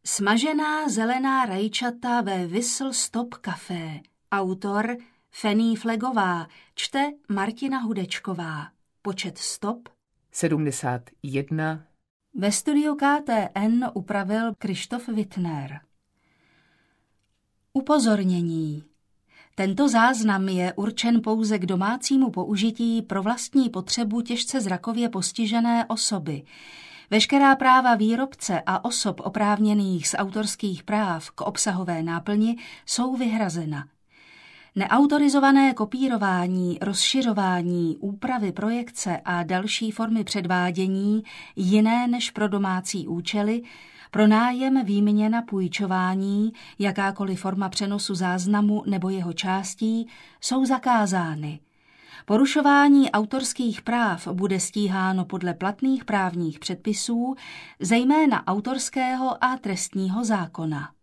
Smažená zelená rajčata ve Whistle Stop Café. Autor Fanny Flegová. Čte Martina Hudečková. Počet stop 71. Ve studiu KTN upravil Krištof Wittner. Upozornění. Tento záznam je určen pouze k domácímu použití pro vlastní potřebu těžce zrakově postižené osoby. Veškerá práva výrobce a osob oprávněných z autorských práv k obsahové náplni jsou vyhrazena. Neautorizované kopírování, rozšiřování, úpravy projekce a další formy předvádění jiné než pro domácí účely, pronájem, výměna, půjčování, jakákoliv forma přenosu záznamu nebo jeho částí jsou zakázány. Porušování autorských práv bude stíháno podle platných právních předpisů, zejména autorského a trestního zákona.